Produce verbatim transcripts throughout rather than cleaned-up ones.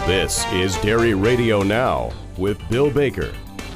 This is Dairy Radio Now with Bill Baker.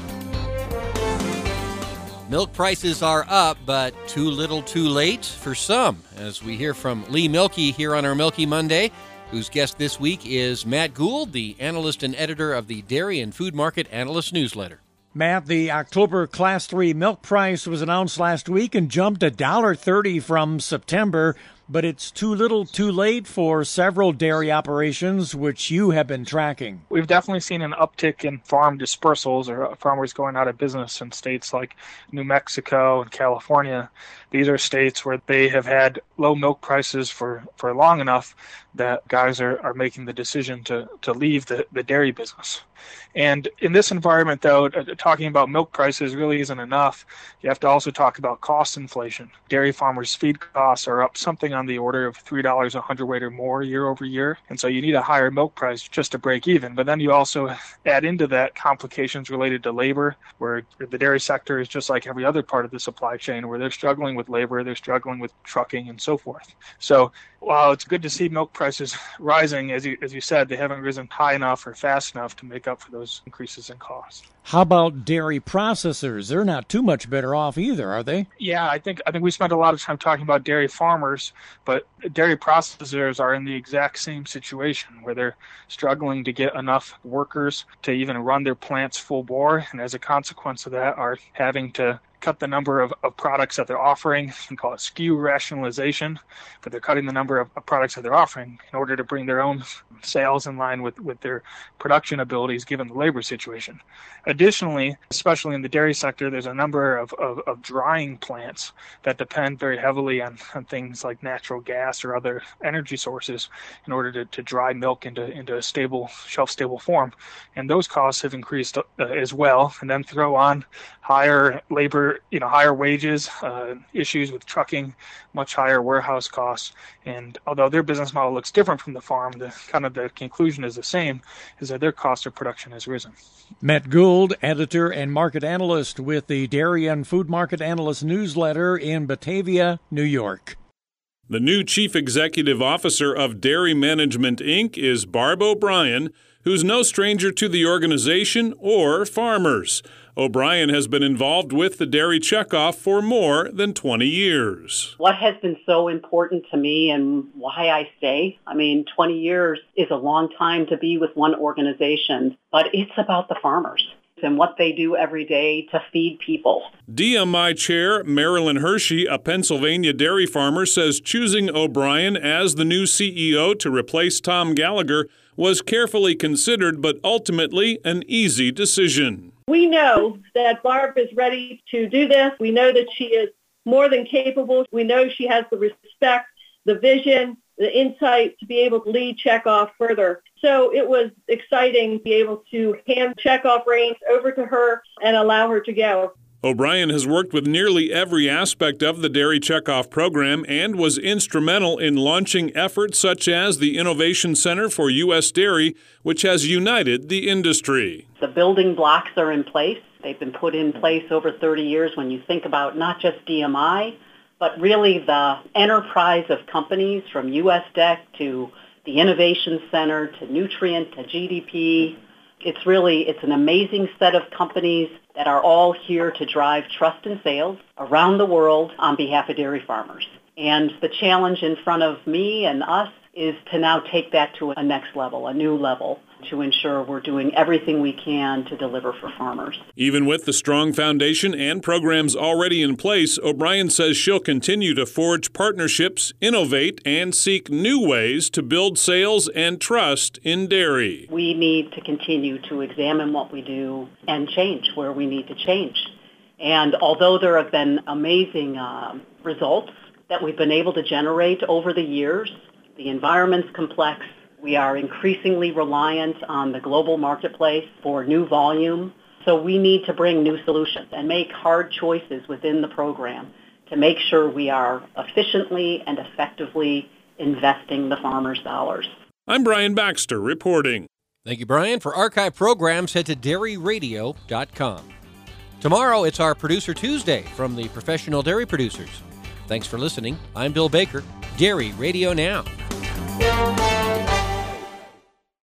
Milk prices are up, but too little too late for some, as we hear from Lee Milky here on our Milky Monday, whose guest this week is Matt Gould, the analyst and editor of the Dairy and Food Market Analyst Newsletter. Matt, the October Class three milk price was announced last week and jumped one dollar thirty from September, but it's too little too late for several dairy operations, which you have been tracking. We've definitely seen an uptick in farm dispersals or farmers going out of business in states like New Mexico and California. These are states where they have had low milk prices for, for long enough that guys are, are making the decision to, to leave the, the dairy business. And in this environment, though, talking about milk prices really isn't enough. You have to also talk about cost inflation. Dairy farmers' feed costs are up something on the order of three dollars a hundredweight or more year over year. And so you need a higher milk price just to break even. But then you also add into that complications related to labor, where the dairy sector is just like every other part of the supply chain, where they're struggling with labor, they're struggling with trucking and so forth. So while it's good to see milk prices rising, as you, as you said, they haven't risen high enough or fast enough to make up for those increases in cost. How about dairy processors? They're not too much better off either, are they? Yeah, I think I think we spent a lot of time talking about dairy farmers, but dairy processors are in the exact same situation where they're struggling to get enough workers to even run their plants full bore, and as a consequence of that are having to cut the number of, of products that they're offering. You can call it S K U rationalization, but they're cutting the number of, of products that they're offering in order to bring their own sales in line with, with their production abilities given the labor situation. Additionally, especially in the dairy sector, there's a number of, of, of drying plants that depend very heavily on, on things like natural gas or other energy sources in order to, to dry milk into, into a stable, shelf-stable form. And those costs have increased uh, as well. And then throw on higher labor, you know, higher wages, uh, issues with trucking, much higher warehouse costs. And although their business model looks different from the farm, the kind of the conclusion is the same, is that their cost of production has risen. Matt Gould, editor and market analyst with the Dairy and Food Market Analyst Newsletter in Batavia, New York. The new Chief Executive Officer of Dairy Management, Incorporated is Barb O'Brien, who's no stranger to the organization or farmers. O'Brien has been involved with the Dairy Checkoff for more than twenty years. What has been so important to me and why I stay? I mean, twenty years is a long time to be with one organization, but it's about the farmers and what they do every day to feed people. D M I Chair Marilyn Hershey, a Pennsylvania dairy farmer, says choosing O'Brien as the new C E O to replace Tom Gallagher was carefully considered, but ultimately an easy decision. We know that Barb is ready to do this. We know that she is more than capable. We know she has the respect, the vision, the insight to be able to lead Checkoff further. So it was exciting to be able to hand Checkoff reins over to her and allow her to go. O'Brien has worked with nearly every aspect of the Dairy Checkoff program and was instrumental in launching efforts such as the Innovation Center for U S Dairy, which has united the industry. The building blocks are in place. They've been put in place over thirty years when you think about not just D M I, but really the enterprise of companies from U S D E C to the Innovation Center to Nutrient to G D P. It's really, it's an amazing set of companies that are all here to drive trust and sales around the world on behalf of dairy farmers. And the challenge in front of me and us is to now take that to a next level, a new level, to ensure we're doing everything we can to deliver for farmers. Even with the strong foundation and programs already in place, O'Brien says she'll continue to forge partnerships, innovate, and seek new ways to build sales and trust in dairy. We need to continue to examine what we do and change where we need to change. And although there have been amazing uh, results that we've been able to generate over the years, the environment's complex. We are increasingly reliant on the global marketplace for new volume. So we need to bring new solutions and make hard choices within the program to make sure we are efficiently and effectively investing the farmers' dollars. I'm Brian Baxter reporting. Thank you, Brian. For archive programs, head to dairy radio dot com. Tomorrow, it's our Producer Tuesday from the Professional Dairy Producers. Thanks for listening. I'm Bill Baker, Dairy Radio Now.